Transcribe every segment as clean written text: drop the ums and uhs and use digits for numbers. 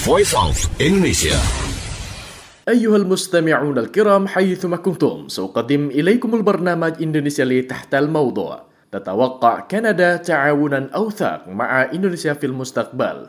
Voice of Indonesia. أيها المستمعون الكرام حيثما كنتم، سأقدم إليكم البرنامج إندونيسيا لي تحت الموضوع: تتوقع كندا تعاونا أوثق مع إندونيسيا في المستقبل.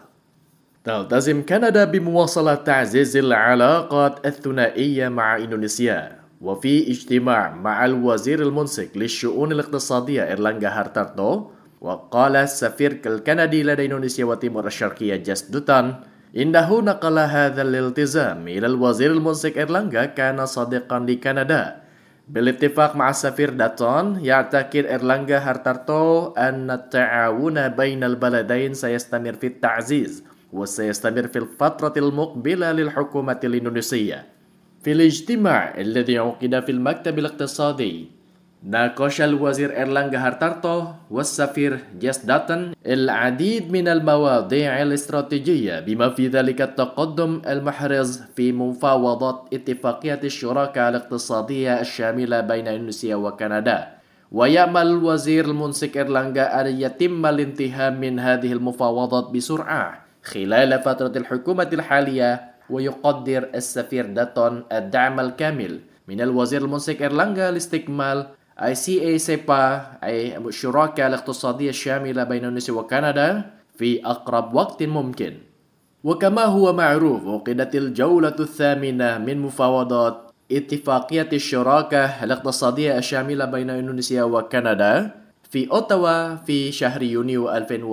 تلتزم كندا بمواصلة تعزيز العلاقات الثنائية مع إندونيسيا. وفي اجتماع مع الوزير المنسق للشؤون الاقتصادية إيرلانغا هارتارتو، وقال السفير الكندي لدى إندونيسيا وتيمور الشرقية جاس دوتان إنه نقل هذا الالتزام إلى الوزير المنسق إيرلانغا كان صديقا لكندا. بالاتفاق مع السفير داتون، يعتقد إيرلانغا هارتارتو أن التعاون بين البلدين سيستمر في التعزيز وسيستمر في الفترة المقبلة للحكومة الإندونيسية. في الاجتماع الذي عقد في المكتب الاقتصادي، ناقش الوزير إيرلانغا هارتارتو والسفير جاس داتون العديد من المواضيع الاستراتيجية، بما في ذلك التقدم المحرز في مفاوضات اتفاقية الشراكة الاقتصادية الشاملة بين إندونيسيا وكندا. ويأمل الوزير المنسق إيرلانغا أن يتم الانتهاء من هذه المفاوضات بسرعة خلال فترة الحكومة الحالية. ويقدر السفير داتون الدعم الكامل من الوزير المنسق إيرلانغا لاستكمال ICA سيبا أي الشراكة الاقتصادية الشاملة بين إندونيسيا وكندا في أقرب وقت ممكن. وكما هو معروف، عقدت الجولة الثامنة من مفاوضات اتفاقية الشراكة الاقتصادية الشاملة بين إندونيسيا وكندا في أوتاوا في شهر يونيو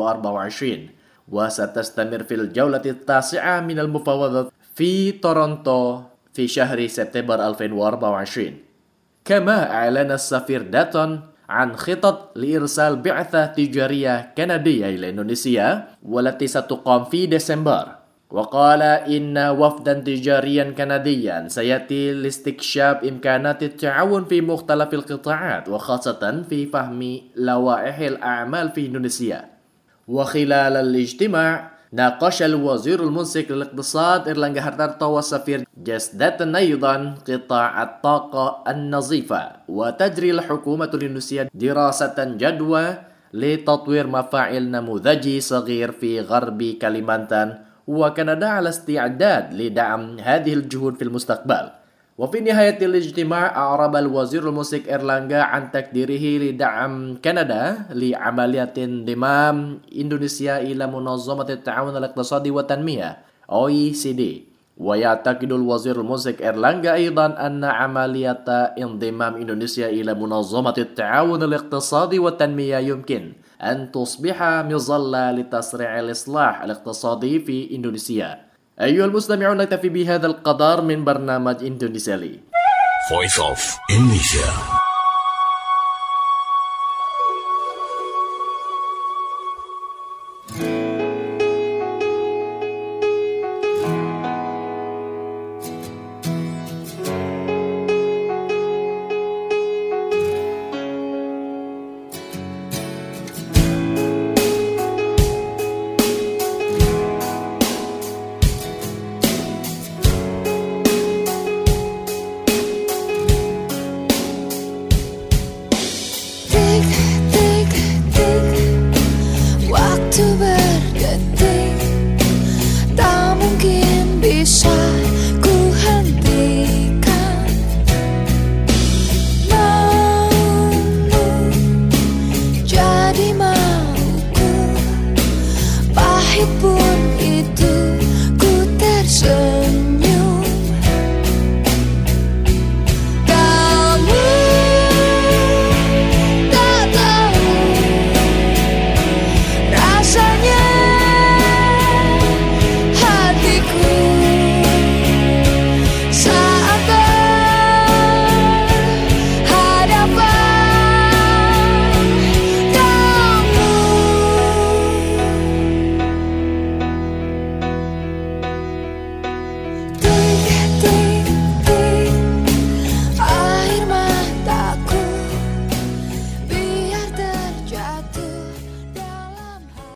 2024، وستستمر في الجولة التاسعة من المفاوضات في تورونتو في شهر سبتمبر 2024. كما أعلن السفير داتون عن خطط لإرسال بعثة تجارية كندية إلى إندونيسيا والتي ستقام في ديسمبر. وقال إن وفدا تجاريا كنديا سيأتي لاستكشاف إمكانات التعاون في مختلف القطاعات، وخاصة في فهم لوائح الأعمال في إندونيسيا. وخلال الاجتماع، ناقش الوزير المنسق للاقتصاد إيرلانغا هارتارتو والسفير جاس داتون أيضا قطاع الطاقة النظيفة. وتجري الحكومة الإندونيسية دراسة جدوى لتطوير مفاعل نموذجي صغير في غرب كاليمانتان، وكندا على استعداد لدعم هذه الجهود في المستقبل. وفي نهاية الاجتماع، أعرب الوزير المنسق إيرلانغا عن تقديره لدعم كندا لعملية انضمام إندونيسيا إلى منظمة التعاون الاقتصادي والتنمية OECD. ويعتقد الوزير المنسق إيرلانغا أيضا أن عملية انضمام إندونيسيا إلى منظمة التعاون الاقتصادي والتنمية يمكن أن تصبح مظلة لتسريع الإصلاح الاقتصادي في إندونيسيا. أيها المستمعون، نكتفي بهذا القدر من برنامج إندونيسيا لي. Voice of Indonesia.